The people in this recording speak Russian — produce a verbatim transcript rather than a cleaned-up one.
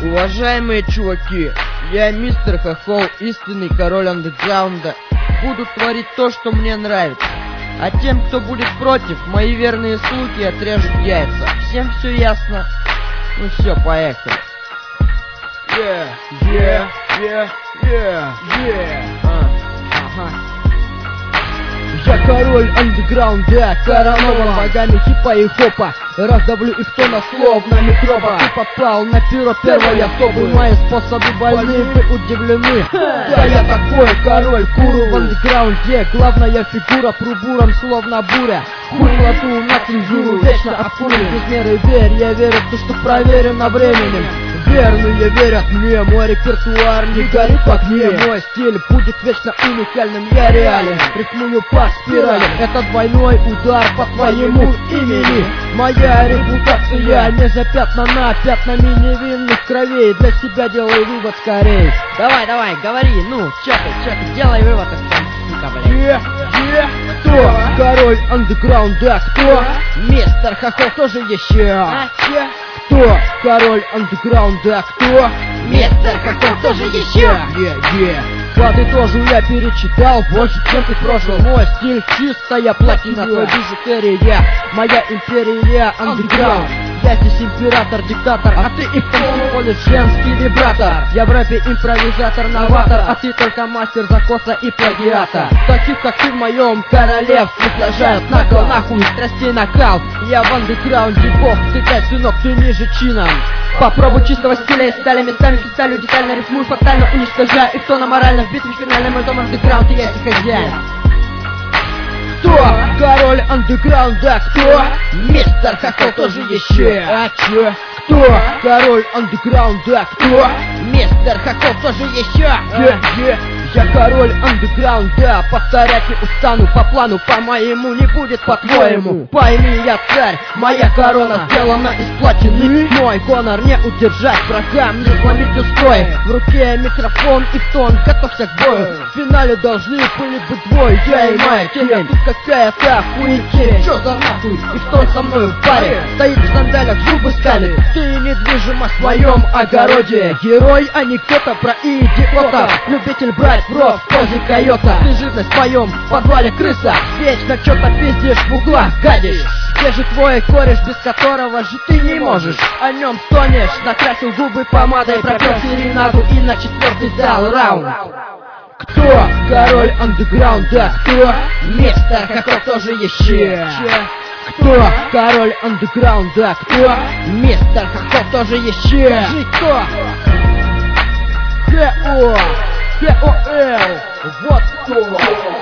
Уважаемые чуваки, я мистер Хохол, истинный король андеграунда. Буду творить то, что мне нравится. А тем, кто будет против, мои верные слуги отрежут яйца. Всем все ясно? Ну все, поехали. Yeah, yeah, yeah, yeah, yeah. А, ага. Я король андеграунда, коронован богами хипа и хопа. Раздавлю их тона словно микроба. Ты попал на перо первой особы. Мои способы больны, вы удивлены. Да я такой король, куру в андеграунде. Главная фигура, прубуром словно буря. Хуй кладу на цензуру, вечно обкурен. Без меры верь, я верю в то, что проверено временем. Верные верят мне, мой репертуар не горит в огне. Мой стиль будет вечно уникальным, я реален. Рифмую по спирали, это двойной удар по твоему имени. Моя репутация не запятнана пятнами невинных кровей. Для себя делай вывод скорей. Давай, давай, говори, ну, чё ты, чё ты, делай вывод, сука, блядь. Е, е, кто? Король андеграунда, кто? Мистер Хохол тоже еще. А, че? Кто? Король андеграунда, кто? Мистер Хохол тоже еще. Е, е. Подытожу, я перечитал больше, чем ты прожил. Мой стиль чистая платина, твой бижутерия. Моя империя андеграунд. Я здесь император, диктатор, а ты их всего лишь женский вибратор. Я в рэпе импровизатор, новатор, а ты только мастер закоса и плагиатор. Таких, как ты в моем королевстве, сажают накол, нахуй, страстей накал. Я в андеграунде бог, ты дай, сынок, ты ниже чином. Попробуй чистого стиля и стали местами сталью, детально рифмуй, фатально уничтожая их тона морально. В битве финальной мой дом андеграунд, и я здесь хозяин. Кто? Король андеграунда, кто? Мистер Хохол тоже еще. А че? Кто? Король андеграунда, кто? Мистер Хохол тоже еще. Е, е. Я король андеграунда, повторять не устану. По плану, по-моему, не будет по-твоему. Пойми, я царь, моя корона сделана из платины. Мой гонор не удержать врагам, не сломить устрой. В руке микрофон и тон, готовься к бою. В финале должны были быть двое, я и моя тень. Тут какая-то охуеть, чё за нахуй? И кто со мной в паре? Стоит в сандалях, зубы скалит. Ты недвижимо в своем огороде. Герой анекдота про идиота, любитель брать проф в позе койота. Ты живность в моем подвале крыса, вечно чё-то пиздишь, в углах гадишь. Где же твой кореш, без которого жить ты не можешь? О нем стонешь, накрасил губы помадой, пропел серенаду и на четвертый дал раунд. Кто? Король андеграунда, кто? Мистер Хохол тоже еще. Кто? Король андеграунда, кто? Мистер Хохол тоже еще. Скажи, кто? Х-О, Х-О-Л, вот кто.